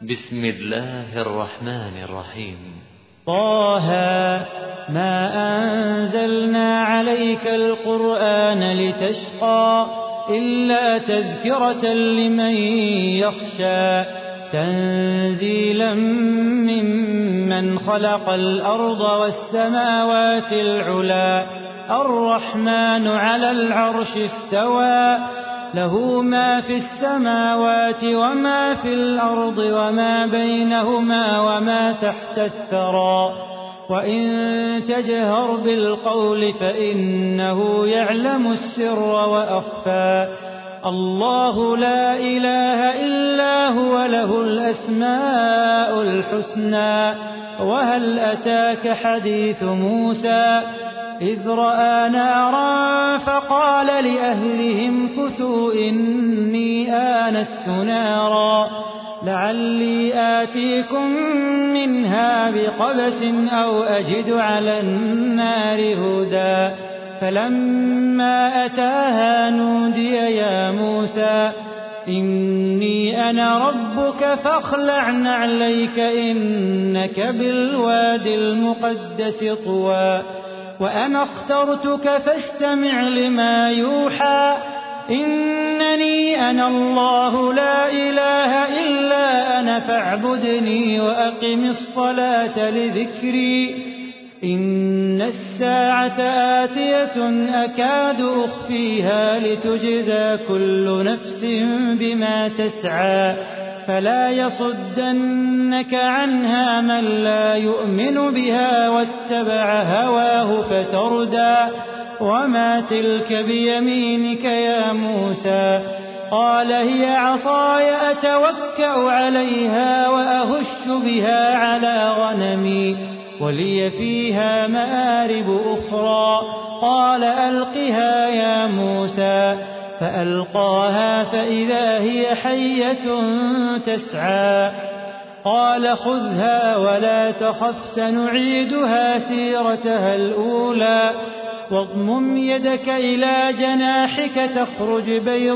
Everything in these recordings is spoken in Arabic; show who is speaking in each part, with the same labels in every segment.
Speaker 1: بسم الله الرحمن الرحيم.
Speaker 2: طه ما أنزلنا عليك القرآن لتشقى إلا تذكرة لمن يخشى تنزيلا ممن خلق الأرض والسماوات العلى الرحمن على العرش استوى له ما في السماوات وما في الأرض وما بينهما وما تحت الثرى وإن تجهر بالقول فإنه يعلم السر وأخفى الله لا إله إلا هو له الأسماء الحسنى وهل أتاك حديث موسى إذ رأى نارا فقال لأهلهم كثوا إني آنست نارا لعلي آتيكم منها بقبس أو أجد على النار هدى فلما أتاها نودي يا موسى إني أنا ربك فاخلع نعليك إنك بالوادي المقدس طوى وأنا اخترتك فاستمع لما يوحى إنني أنا الله لا إله إلا أنا فاعبدني وأقم الصلاة لذكري إن الساعة آتية أكاد أخفيها لتجزى كل نفس بما تسعى فلا يصدنك عنها من لا يؤمن بها واتبع هواه فتردى وما تلك بيمينك يا موسى قال هي عصاي أتوكأ عليها وأهش بها على غنمي ولي فيها مآرب أخرى قال ألقها يا موسى فألقاها فإذا هي حية تسعى قال خذها ولا تخف سنعيدها سيرتها الأولى واضمم يدك إلى جناحك تخرج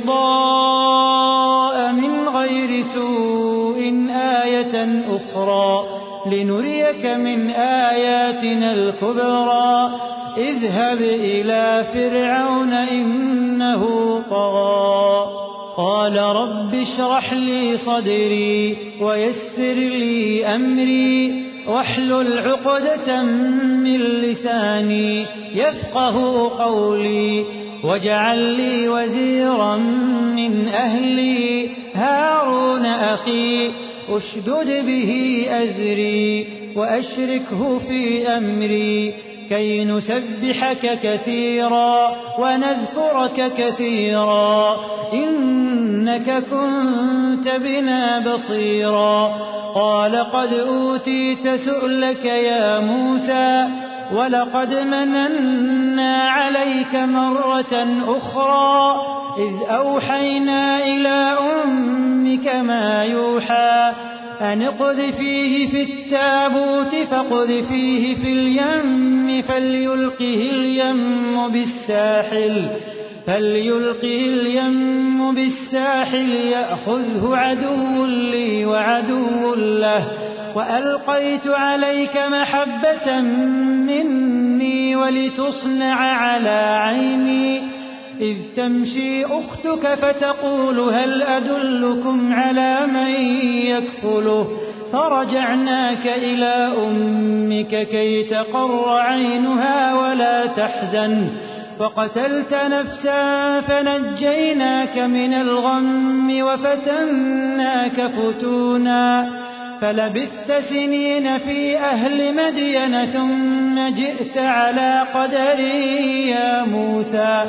Speaker 2: بيضاء من غير سوء آية أخرى لنريك من آياتنا الكبرى اذهب إلى فرعون إنه طغى قال رب اشرح لي صدري ويسر لي أمري واحلل عقدة من لساني يفقه قولي واجعل لي وزيرا من أهلي هارون أخي أشدد به أزري وأشركه في أمري كي نسبحك كثيرا ونذكرك كثيرا إنك كنت بنا بصيرا قال قد أوتيت سؤلك يا موسى ولقد مننا عليك مرة أخرى إذ أوحينا إلى أمك ما يوحى أن اقذفيه في التابوت فاقذفيه في اليم فليلقه اليم بالساحل يأخذه عدو لي وعدو له وألقيت عليك محبة مني ولتصنع على عيني إذ تمشي أختك فتقول هل أدلكم على من يكفله فرجعناك إلى أمك كي تقر عينها ولا تحزن وقتلت نفسا فنجيناك من الغم وفتناك فتونا فلبثت سنين في أهل مدين ثم جئت على قدري يا موسى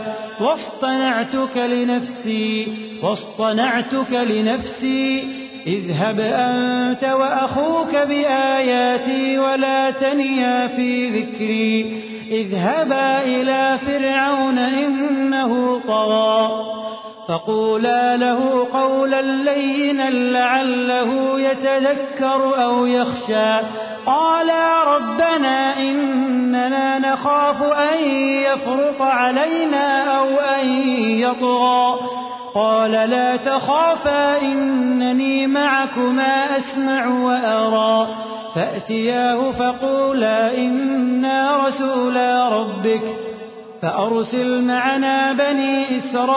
Speaker 2: واصطنعتك لنفسي اذهب أنت وأخوك بآياتي ولا تنيا في ذكري اذهبا إلى فرعون إنه طغى فقولا له قولا لينا لعله يتذكر أو يخشى قالا ربنا إننا نخاف أن يفرط علينا أو أن يطغى قال لا تخافا إنني معكما أسمع وأرى فأتياه فقولا إنا رسولا ربك فأرسل معنا بني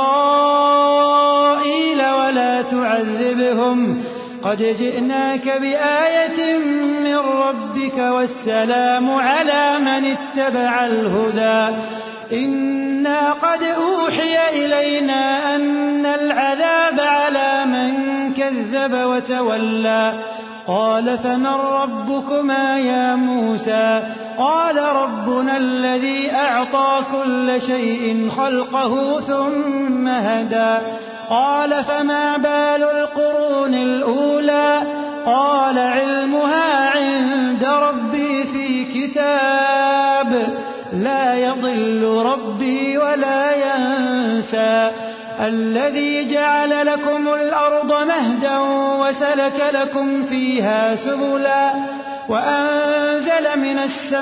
Speaker 2: إسرائيل ولا تعذبهم قد جئناك بآية من ربك والسلام على من اتبع الهدى إنا قد أوحي إلينا أن العذاب على من كذب وتولى قال فمن ربكما يا موسى قال ربنا الذي أعطى كل شيء خلقه ثم هدى قال فما بال القرون الأولى قال علمها عند ربي في كتاب لا يضل ربي ولا ينسى الذي جعل لكم الأرض مهدا وسلك لكم فيها سبلا وأنزل من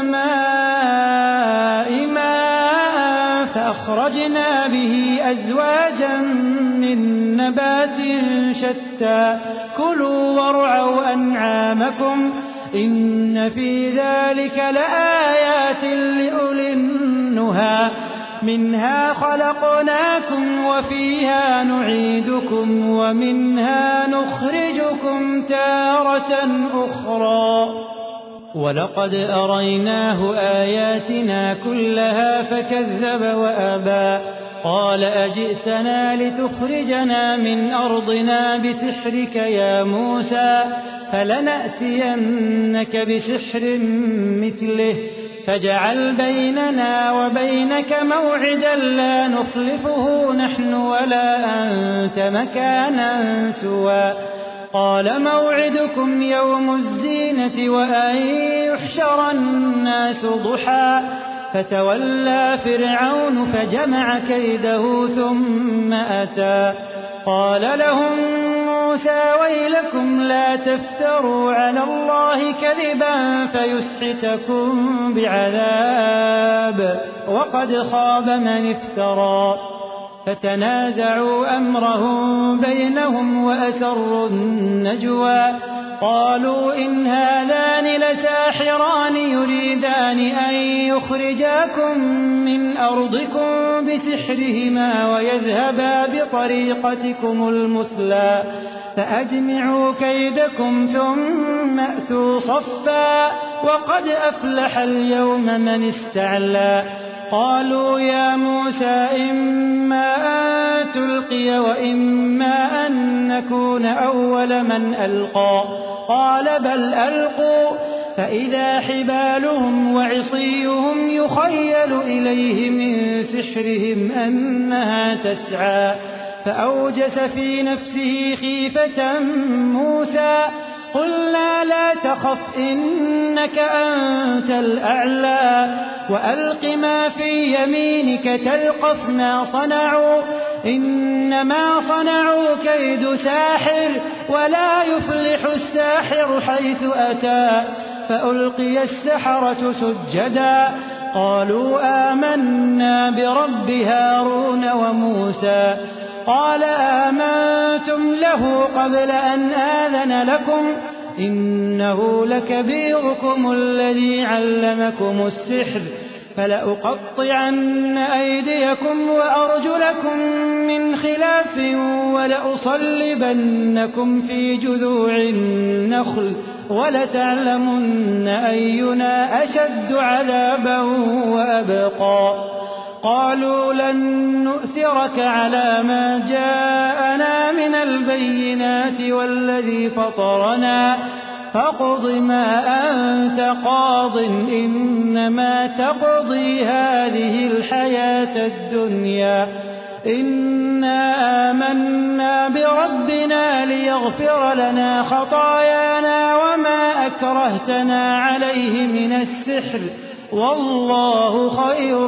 Speaker 2: السماء ماء فأخرجنا به أزواجا من نبات شتى كلوا وارعوا أنعامكم إن في ذلك لآيات لأولي النهى منها خلقناكم وفيها نعيدكم ومنها نخرجكم تارة أخرى ولقد أريناه آياتنا كلها فكذب وأبى قال أجئتنا لتخرجنا من أرضنا بسحرك يا موسى فلنأتينك بسحر مثله فاجعل بيننا وبينك موعدا لا نخلفه نحن ولا أنت مكانا سوى قال موعدكم يوم الزينة وأن يحشر الناس ضحى فتولى فرعون فجمع كيده ثم أتى قال لهم موسى ويلكم لا تفتروا على الله كذبا فيسحتكم بعذاب وقد خاب من افترى فتنازعوا أمرهم بينهم وأسروا النجوى قالوا إن هذان لساحران يريدان أن يخرجاكم من أرضكم بسحرهما ويذهبا بطريقتكم المثلى فأجمعوا كيدكم ثم أتوا صفا وقد أفلح اليوم من استعلى قالوا يا موسى إما أن تلقي وإما أن نكون أول من ألقى قال بل ألقوا فإذا حبالهم وعصيهم يخيل إليه من سحرهم أنها تسعى فأوجس في نفسه خيفة موسى قلنا لا تخف إنك أنت الأعلى وألق ما في يمينك تلقف ما صنعوا إنما صنعوا كيد ساحر ولا يفلح الساحر حيث أتى فألقي السحرة سجدا قالوا آمنا برب هارون وموسى قال آمنتم له قبل أن آذن لكم إنه لكبيركم الذي علمكم السحر فلأقطعن أيديكم وأرجلكم من خلاف ولأصلبنكم في جذوع النخل ولتعلمن أينا أشد عذابا وأبقى قالوا لن نؤثرك على ما جاءنا من البينات والذي فطرنا فاقض ما أنت قاض إنما تقضي هذه الحياة الدنيا إنا آمنا بربنا ليغفر لنا خطايانا وما أكرهتنا عليه من السحر والله خير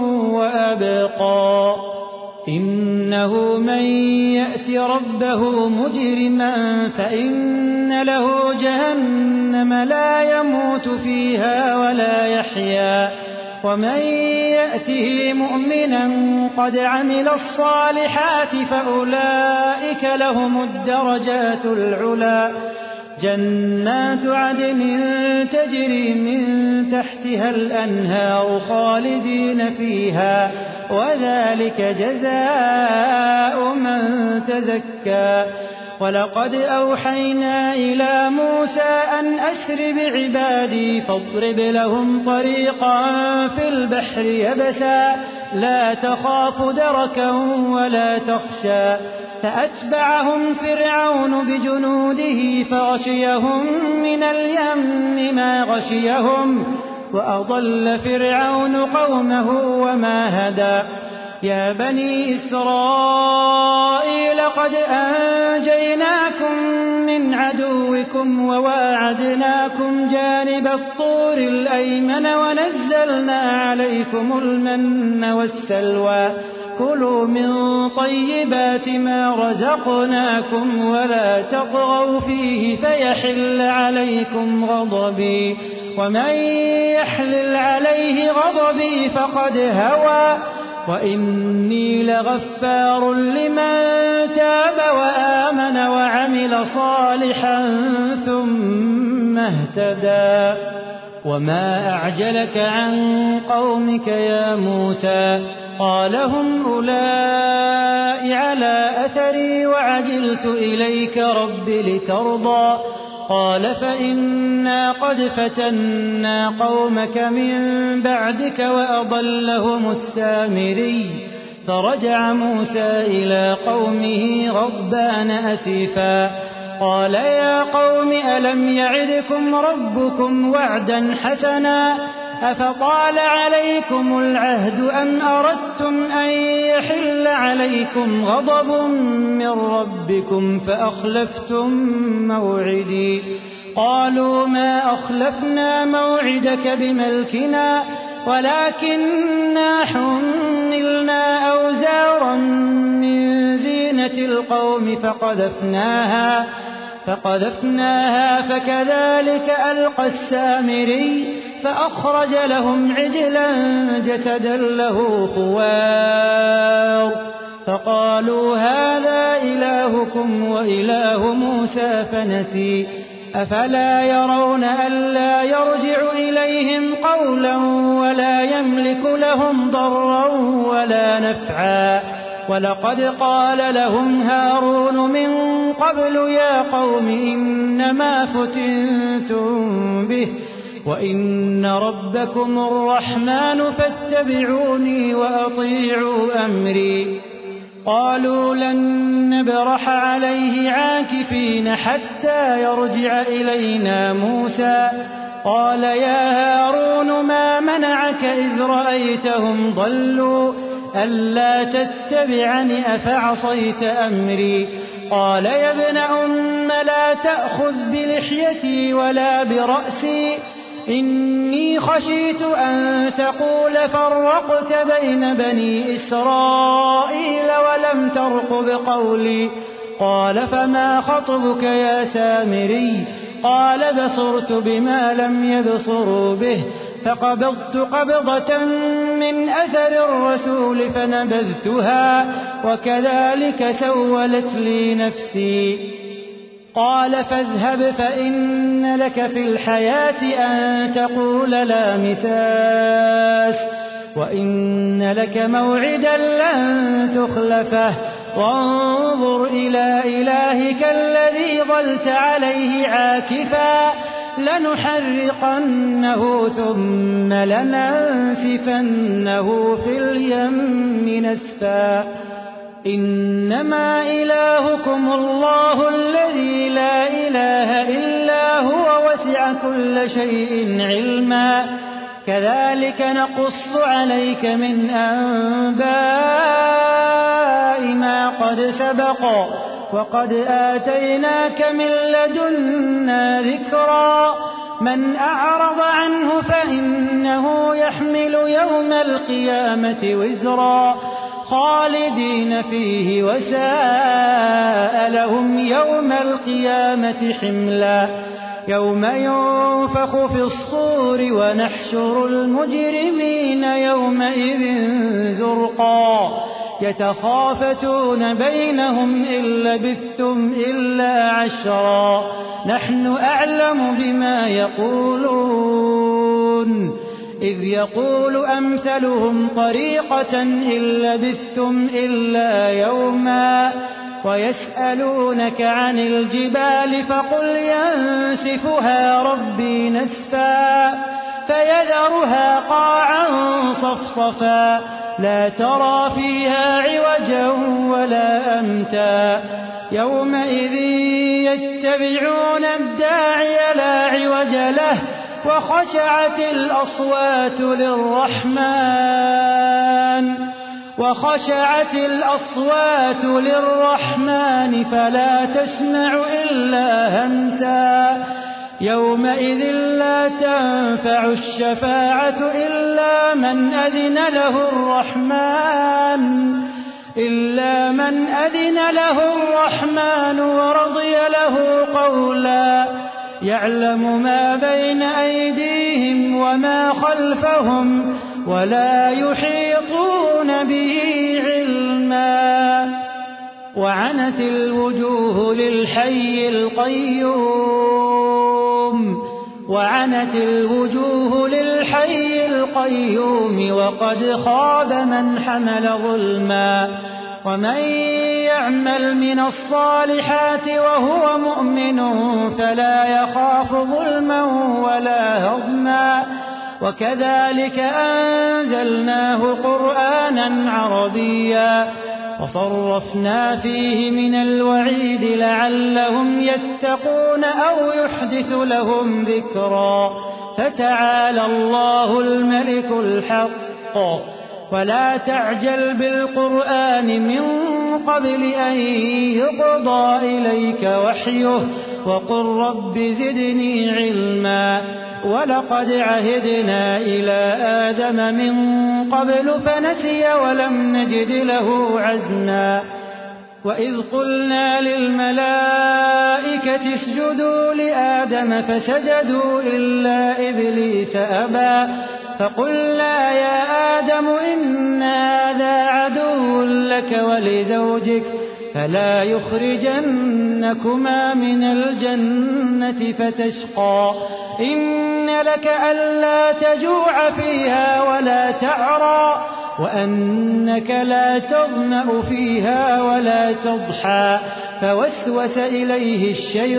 Speaker 2: وأبقى إنه من يأت ربه مجرما فإن له جهنم لا يموت فيها ولا يحيا ومن يأته مؤمنا قد عمل الصالحات فأولئك لهم الدرجات العلى جنات عدن تجري من تحتها الأنهار خالدين فيها وذلك جزاء من تزكى ولقد أوحينا إلى موسى أن أسر بعبادي فاضرب لهم طريقا في البحر يبسا لا تخاف دركا ولا تخشى فأتبعهم فرعون بجنوده فغشيهم من اليم ما غشيهم وأضل فرعون قومه وما هدى يا بني إسرائيل قد أنجيناكم من عدوكم وواعدناكم جانب الطور الأيمن ونزلنا عليكم المن والسلوى كلوا من طيبات ما رزقناكم ولا تطغوا فيه فيحل عليكم غضبي ومن يحلل عليه غضبي فقد هوى وإني لغفار لمن تاب وآمن وعمل صالحا ثم اهتدى وما أعجلك عن قومك يا موسى قال هم أولئك على أثري وعجلت إليك رب لترضى قال فإنا قد فتنا قومك من بعدك وأضلهم السامري فرجع موسى إلى قومه غضبان أسفا قال يا قوم ألم يعدكم ربكم وعدا حسنا أفطال عليكم العهد أم أردتم أن يحل عليكم غضب من ربكم فأخلفتم موعدي قالوا ما أخلفنا موعدك بملكنا ولكننا حملنا أوزارا من زينة القوم فقذفناها فكذلك ألقى السامري فأخرج لهم عجلا جسدا له خوار فقالوا هذا إلهكم وإله موسى فنسي أفلا يرون ألا يرجع إليهم قولا ولا يملك لهم ضرا ولا نفعا ولقد قال لهم هارون من قبل يا قوم إنما فتنتم به وإن ربكم الرحمن فاتبعوني وأطيعوا أمري قالوا لن نبرح عليه عاكفين حتى يرجع إلينا موسى قال يا هارون ما منعك إذ رأيتهم ضلوا ألا تتبعني أفعصيت أمري قال يا ابن أم لا تأخذ بلحيتي ولا برأسي إني خشيت أن تقول فرقت بين بني إسرائيل ولم ترقب قولي قال فما خطبك يا سامري قال بصرت بما لم يبصروا به فقبضت قبضة من أثر الرسول فنبذتها وكذلك سولت لي نفسي قال فاذهب فإن لك في الحياة أن تقول لا مساس وإن لك موعدا لن تخلفه وانظر إلى إلهك الذي ظلت عليه عاكفا لنحرقنه ثم لننسفنه في اليم نسفا إنما إلهكم الله الذي لا إله إلا هو وسع كل شيء علما كذلك نقص عليك من أنباء ما قد سبق وقد آتيناك من لدنا ذكرا من أعرض عنه فإنه يحمل يوم القيامة وزرا خالدين فيه وساء لهم يوم القيامة حملا يوم ينفخ في الصور ونحشر المجرمين يومئذ زرقا يتخافتون بينهم إن لبثتم إلا عشرا نحن أعلم بما يقولون إذ يقول أمثلهم طريقة إن لبثتم إلا يوما ويسألونك عن الجبال فقل ينسفها ربي نسفا فيذرها قاعا صفصفا لا ترى فيها عوجا ولا أمتا يومئذ يتبعون الداعي لا عوج له وخشعت الأصوات للرحمن فلا تسمع إلا همسا يومئذ لا تنفع الشفاعة إلا من أذن له الرحمن ورضي له قولا يعلم ما بين أيديهم وما خلفهم ولا يحيطون به علما وعنت الوجوه للحي القيوم وقد خاب من حمل ظلما ومن يعمل من الصالحات وهو مؤمن فلا يخاف ظلما ولا هضما وكذلك أنزلناه قرآنا عربيا وصرفنا فيه من الوعيد لعلهم يتقون أو يحدث لهم ذكرا فتعالى الله الملك الحق ولا تعجل بالقرآن من قبل أن يقضى إليك وحيه وقل رب زدني علما ولقد عهدنا إلى آدم من قبل فنسي ولم نجد له عزما وإذ قلنا للملائكة اسجدوا لآدم فسجدوا إلا إبليس أبى فقلنا يا آدم إن هذا عدو لك ولزوجك فلا يخرجنكما من الجنة فتشقى إن لك ألا تجوع فيها ولا تعرى وأنك لا تظمأ فيها ولا تضحى فوسوس إليه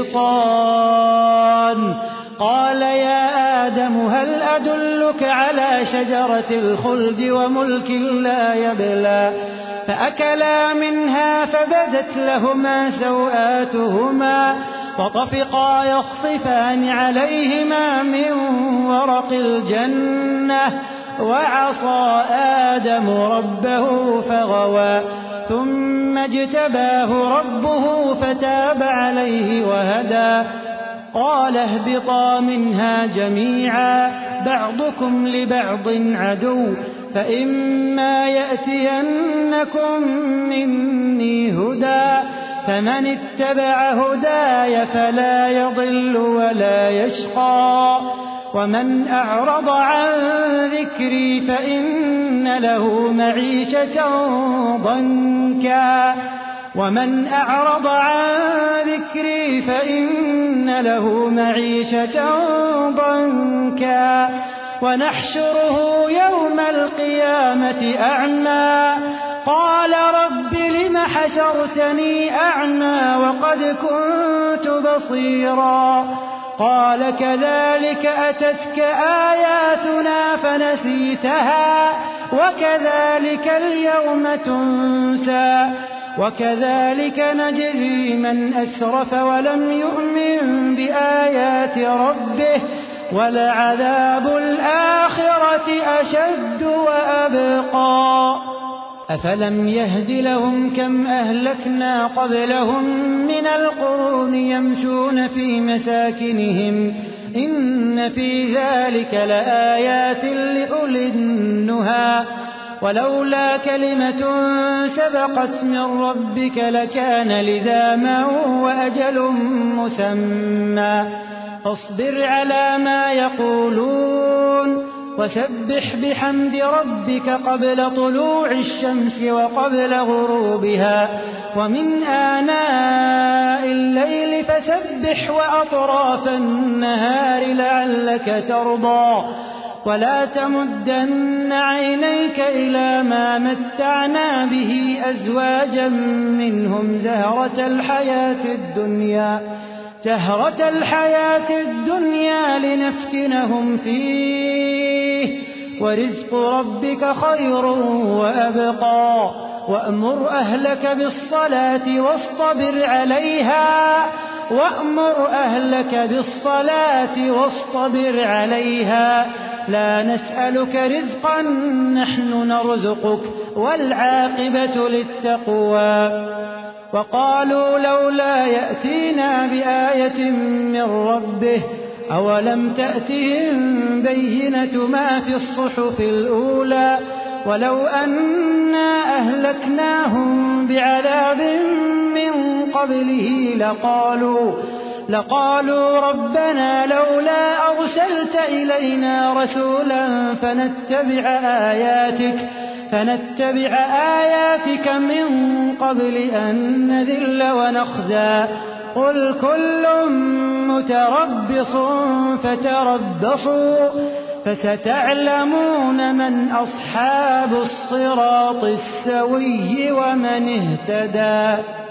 Speaker 2: الشيطان قال يا آدم هل أدلك على شجرة الخلد وملك لا يبلى فأكلا منها فبدت لهما سوآتهما فطفقا يخصفان عليهما من ورق الجنة وعصى آدم ربه فغوى ثم اجتباه ربه فتاب عليه وهدى قال اهبطا منها جميعا بعضكم لبعض عدو فإما يأتينكم مني هدى فمن اتبع هداي فلا يضل ولا يشقى ومن أعرض عن ذكري فإن له معيشة ضنكا ونحشره يوم القيامة أعمى قال رب لم حشرتني أعمى وقد كنت بصيرا قال كذلك أتتك آياتنا فنسيتها وكذلك اليوم تنسى وكذلك نجزي من أسرف ولم يؤمن بآيات ربه ولعذاب الآخرة أشد وأبقى أفلم يهد لهم كم أهلكنا قبلهم من القرون يمشون في مساكنهم إن في ذلك لآيات لأولي النهى ولولا كلمة سبقت من ربك لكان لزاما وأجل مسمى فاصبر على ما يقولون وسبح بحمد ربك قبل طلوع الشمس وقبل غروبها ومن آناء الليل فسبح وأطراف النهار لعلك ترضى ولا تمدن عينيك إلى ما متعنا به أزواجا منهم زهرة الحياة الدنيا لنفتنهم فيه ورزق ربك خير وأبقى وأمر أهلك بالصلاة واصطبر عليها لا نسألك رزقا نحن نرزقك والعاقبة للتقوى وقالوا لولا يأتينا بآية من ربه أولم تأتهم بينة ما في الصحف الأولى ولو أنا أهلكناهم بعذاب من قبله لقالوا ربنا لولا أرسلت إلينا رسولا فنتبع آياتك من قبل أن نذل ونخزى قل كل متربص فتربصوا فستعلمون من أصحاب الصراط السوي ومن اهتدى.